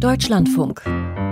Deutschlandfunk.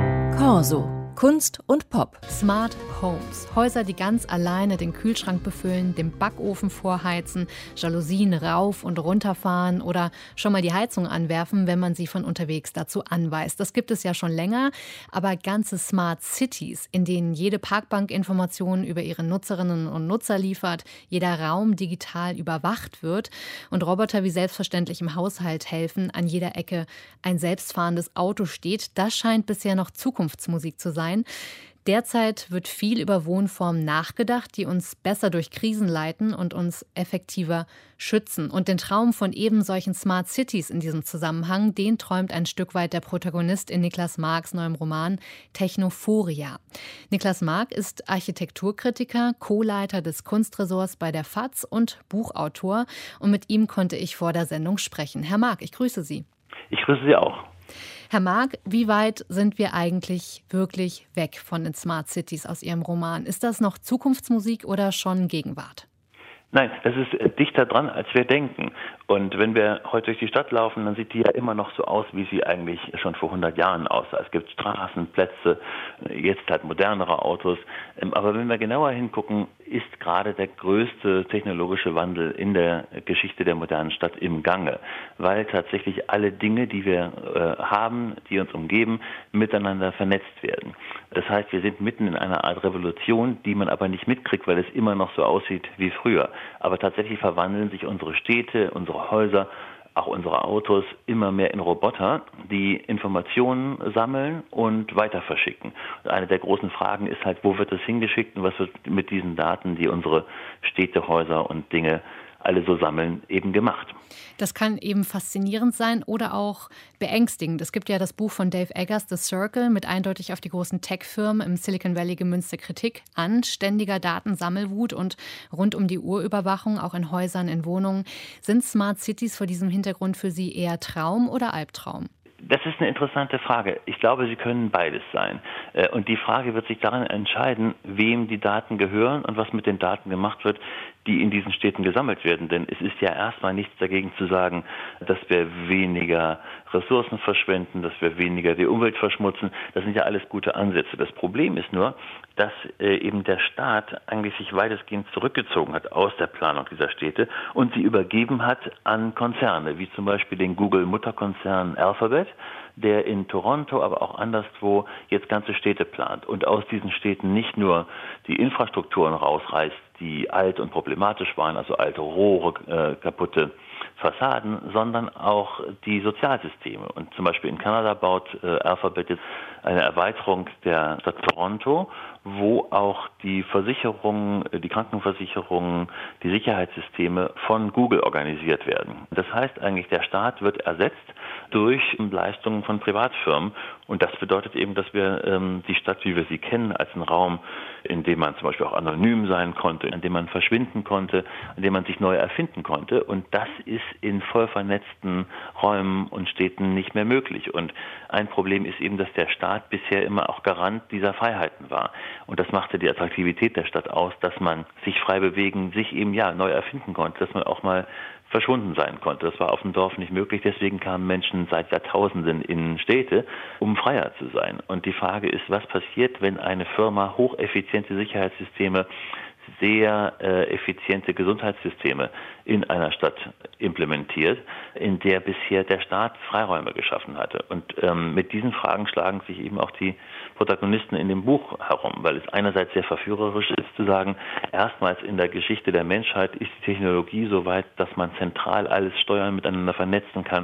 Corso. Kunst und Pop. Smart Homes. Häuser, die ganz alleine den Kühlschrank befüllen, den Backofen vorheizen, Jalousien rauf und runterfahren oder schon mal die Heizung anwerfen, wenn man sie von unterwegs dazu anweist. Das gibt es ja schon länger, aber ganze Smart Cities, in denen jede Parkbank Informationen über ihre Nutzerinnen und Nutzer liefert, jeder Raum digital überwacht wird und Roboter wie selbstverständlich im Haushalt helfen, an jeder Ecke ein selbstfahrendes Auto steht, das scheint bisher noch Zukunftsmusik zu sein. Derzeit wird viel über Wohnformen nachgedacht, die uns besser durch Krisen leiten und uns effektiver schützen. Und den Traum von eben solchen Smart Cities in diesem Zusammenhang, den träumt ein Stück weit der Protagonist in Niklas Marks neuem Roman Technophoria. Niklas Mark ist Architekturkritiker, Co-Leiter des Kunstressorts bei der FAZ und Buchautor. Und mit ihm konnte ich vor der Sendung sprechen. Herr Mark, ich grüße Sie. Ich grüße Sie auch. Herr Mark, wie weit sind wir eigentlich wirklich weg von den Smart Cities aus Ihrem Roman? Ist das noch Zukunftsmusik oder schon Gegenwart? Nein, das ist dichter dran, als wir denken. Und wenn wir heute durch die Stadt laufen, dann sieht die ja immer noch so aus, wie sie eigentlich schon vor 100 Jahren aussah. Es gibt Straßen, Plätze, jetzt halt modernere Autos. Aber wenn wir genauer hingucken, ist gerade der größte technologische Wandel in der Geschichte der modernen Stadt im Gange, weil tatsächlich alle Dinge, die wir haben, die uns umgeben, miteinander vernetzt werden. Das heißt, wir sind mitten in einer Art Revolution, die man aber nicht mitkriegt, weil es immer noch so aussieht wie früher. Aber tatsächlich verwandeln sich unsere Städte, unsere Häuser, auch unsere Autos immer mehr in Roboter, die Informationen sammeln und weiter verschicken. Und eine der großen Fragen ist halt, wo wird das hingeschickt und was wird mit diesen Daten, die unsere Städte, Häuser und Dinge alle so sammeln, eben gemacht. Das kann eben faszinierend sein oder auch beängstigend. Es gibt ja das Buch von Dave Eggers, The Circle, mit eindeutig auf die großen Tech-Firmen im Silicon Valley gemünzter Kritik an ständiger Datensammelwut und rund um die Uhr Überwachung, auch in Häusern, in Wohnungen. Sind Smart Cities vor diesem Hintergrund für Sie eher Traum oder Albtraum? Das ist eine interessante Frage. Ich glaube, sie können beides sein. Und die Frage wird sich daran entscheiden, wem die Daten gehören und was mit den Daten gemacht wird, die in diesen Städten gesammelt werden. Denn es ist ja erstmal nichts dagegen zu sagen, dass wir weniger Ressourcen verschwenden, dass wir weniger die Umwelt verschmutzen. Das sind ja alles gute Ansätze. Das Problem ist nur, dass eben der Staat eigentlich sich weitestgehend zurückgezogen hat aus der Planung dieser Städte und sie übergeben hat an Konzerne, wie zum Beispiel den Google-Mutterkonzern Alphabet, der in Toronto, aber auch anderswo jetzt ganze Städte plant und aus diesen Städten nicht nur die Infrastrukturen rausreißt, die alt und problematisch waren, also alte Rohre, kaputte Fassaden, sondern auch die Sozialsysteme. Und zum Beispiel in Kanada baut Alphabet jetzt eine Erweiterung der Stadt Toronto, wo auch die Versicherungen, die Krankenversicherungen, die Sicherheitssysteme von Google organisiert werden. Das heißt eigentlich, der Staat wird ersetzt durch Leistungen von Privatfirmen. Und das bedeutet eben, dass wir die Stadt, wie wir sie kennen, als einen Raum, in dem man zum Beispiel auch anonym sein konnte, in dem man verschwinden konnte, in dem man sich neu erfinden konnte. Und das ist in voll vernetzten Räumen und Städten nicht mehr möglich. Und ein Problem ist eben, dass der Staat bisher immer auch Garant dieser Freiheiten war. Und das machte die Attraktivität der Stadt aus, dass man sich frei bewegen, sich eben neu erfinden konnte, dass man auch mal verschwunden sein konnte. Das war auf dem Dorf nicht möglich. Deswegen kamen Menschen seit Jahrtausenden in Städte, um freier zu sein. Und die Frage ist, was passiert, wenn eine Firma hocheffiziente Sicherheitssysteme, sehr effiziente Gesundheitssysteme in einer Stadt implementiert, in der bisher der Staat Freiräume geschaffen hatte. Und mit diesen Fragen schlagen sich eben auch die Protagonisten in dem Buch herum, weil es einerseits sehr verführerisch ist zu sagen, erstmals in der Geschichte der Menschheit ist die Technologie so weit, dass man zentral alles steuern, miteinander vernetzen kann,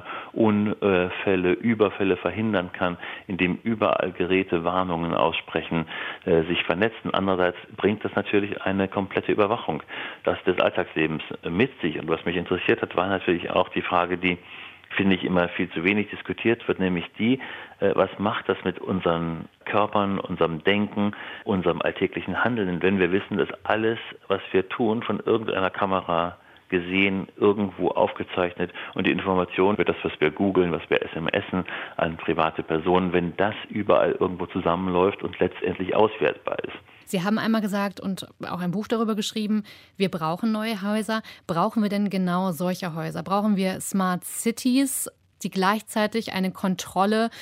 Unfälle, Überfälle verhindern kann, indem überall Geräte Warnungen aussprechen, sich vernetzen. Andererseits bringt das natürlich eine komplette Überwachung des Alltagslebens mit sich. Und was mich interessiert hat, war natürlich auch die Frage, die, finde ich, immer viel zu wenig diskutiert wird, nämlich die, was macht das mit unseren Körpern, unserem Denken, unserem alltäglichen Handeln, wenn wir wissen, dass alles, was wir tun, von irgendeiner Kamera gesehen, irgendwo aufgezeichnet und die Information für das, was wir googeln, was wir SMSen an private Personen, wenn das überall irgendwo zusammenläuft und letztendlich auswertbar ist. Sie haben einmal gesagt und auch ein Buch darüber geschrieben, wir brauchen neue Häuser. Brauchen wir denn genau solche Häuser? Brauchen wir Smart Cities, die gleichzeitig eine Kontrolle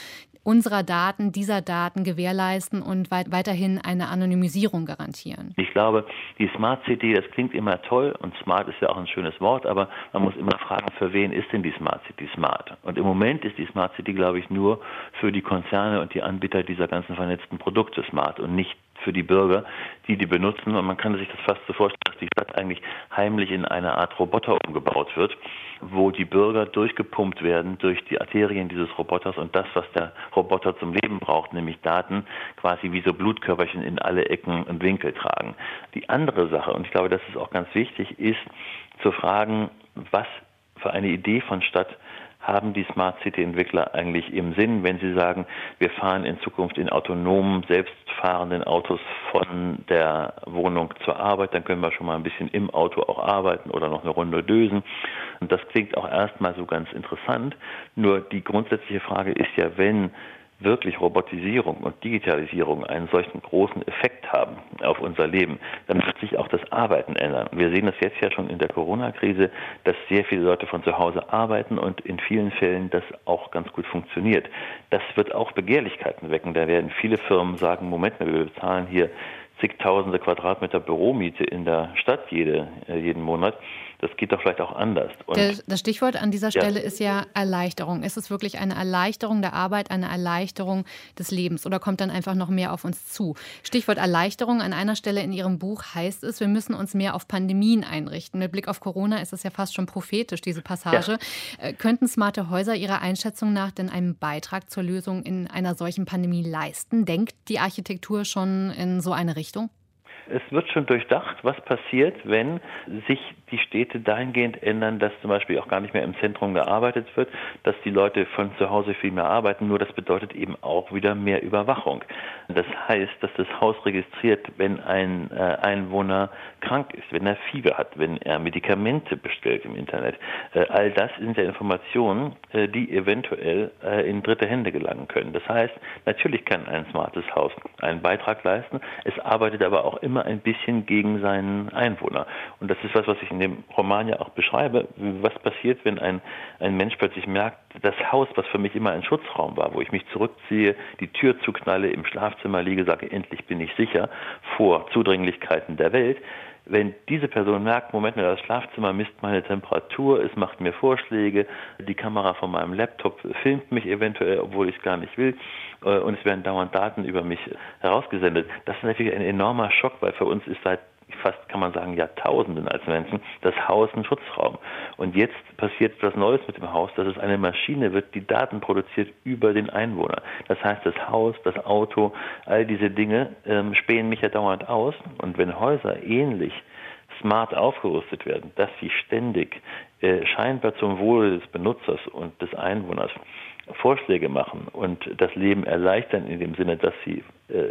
unserer Daten, dieser Daten gewährleisten und weiterhin eine Anonymisierung garantieren? Ich glaube, die Smart City, das klingt immer toll und smart ist ja auch ein schönes Wort, aber man muss immer fragen, für wen ist denn die Smart City smart? Und im Moment ist die Smart City, glaube ich, nur für die Konzerne und die Anbieter dieser ganzen vernetzten Produkte smart und nicht für die Bürger, die benutzen. Und man kann sich das fast so vorstellen, dass die Stadt eigentlich heimlich in eine Art Roboter umgebaut wird, wo die Bürger durchgepumpt werden durch die Arterien dieses Roboters und das, was der Roboter zum Leben braucht, nämlich Daten, quasi wie so Blutkörperchen in alle Ecken und Winkel tragen. Die andere Sache, und ich glaube, das ist auch ganz wichtig, ist zu fragen, was für eine Idee von Stadt haben die Smart City-Entwickler eigentlich im Sinn, wenn sie sagen, wir fahren in Zukunft in autonomen, selbstfahrenden Autos von der Wohnung zur Arbeit, dann können wir schon mal ein bisschen im Auto auch arbeiten oder noch eine Runde dösen. Und das klingt auch erstmal so ganz interessant. Nur die grundsätzliche Frage ist ja, wenn wirklich Robotisierung und Digitalisierung einen solchen großen Effekt haben auf unser Leben, dann wird sich auch das Arbeiten ändern. Wir sehen das jetzt ja schon in der Corona-Krise, dass sehr viele Leute von zu Hause arbeiten und in vielen Fällen das auch ganz gut funktioniert. Das wird auch Begehrlichkeiten wecken. Da werden viele Firmen sagen, Moment mal, wir bezahlen hier zigtausende Quadratmeter Büromiete in der Stadt jeden Monat. Das geht doch vielleicht auch anders. Und das Stichwort an dieser Stelle ist ja Erleichterung. Ist es wirklich eine Erleichterung der Arbeit, eine Erleichterung des Lebens oder kommt dann einfach noch mehr auf uns zu? Stichwort Erleichterung. An einer Stelle in Ihrem Buch heißt es, wir müssen uns mehr auf Pandemien einrichten. Mit Blick auf Corona ist es ja fast schon prophetisch, diese Passage. Ja. Könnten smarte Häuser Ihrer Einschätzung nach denn einen Beitrag zur Lösung in einer solchen Pandemie leisten? Denkt die Architektur schon in so eine Richtung? Es wird schon durchdacht, was passiert, wenn sich die Städte dahingehend ändern, dass zum Beispiel auch gar nicht mehr im Zentrum gearbeitet wird, dass die Leute von zu Hause viel mehr arbeiten. Nur das bedeutet eben auch wieder mehr Überwachung. Das heißt, dass das Haus registriert, wenn ein Einwohner krank ist, wenn er Fieber hat, wenn er Medikamente bestellt im Internet. All das sind ja Informationen, die eventuell in dritte Hände gelangen können. Das heißt, natürlich kann ein smartes Haus einen Beitrag leisten. Es arbeitet aber auch immer ein bisschen gegen seinen Einwohner. Und das ist was ich in dem Roman ja auch beschreibe. Was passiert, wenn ein Mensch plötzlich merkt, das Haus, was für mich immer ein Schutzraum war, wo ich mich zurückziehe, die Tür zuknalle, im Schlafzimmer liege, sage, endlich bin ich sicher vor Zudringlichkeiten der Welt. Wenn diese Person merkt, Moment mal, das Schlafzimmer misst meine Temperatur, es macht mir Vorschläge, die Kamera von meinem Laptop filmt mich eventuell, obwohl ich es gar nicht will, und es werden dauernd Daten über mich herausgesendet. Das ist natürlich ein enormer Schock, weil für uns ist seit fast, kann man sagen, Jahrtausenden als Menschen das Haus ein Schutzraum. Und jetzt passiert etwas Neues mit dem Haus, dass es eine Maschine wird, die Daten produziert über den Einwohner. Das heißt, das Haus, das Auto, all diese Dinge spähen mich ja dauernd aus. Und wenn Häuser ähnlich smart aufgerüstet werden, dass sie ständig scheinbar zum Wohle des Benutzers und des Einwohners Vorschläge machen und das Leben erleichtern in dem Sinne, dass sie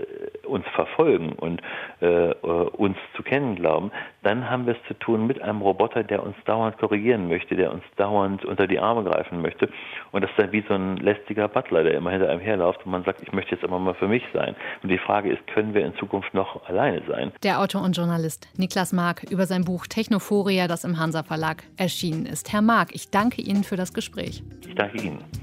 uns verfolgen und uns zu kennen glauben, dann haben wir es zu tun mit einem Roboter, der uns dauernd korrigieren möchte, der uns dauernd unter die Arme greifen möchte. Und das ist dann wie so ein lästiger Butler, der immer hinter einem herläuft und man sagt, ich möchte jetzt aber mal für mich sein. Und die Frage ist, können wir in Zukunft noch alleine sein? Der Autor und Journalist Niklas Mark über sein Buch Technophoria, das im Hansa Verlag erschienen ist. Herr Mark, ich danke Ihnen für das Gespräch. Ich danke Ihnen.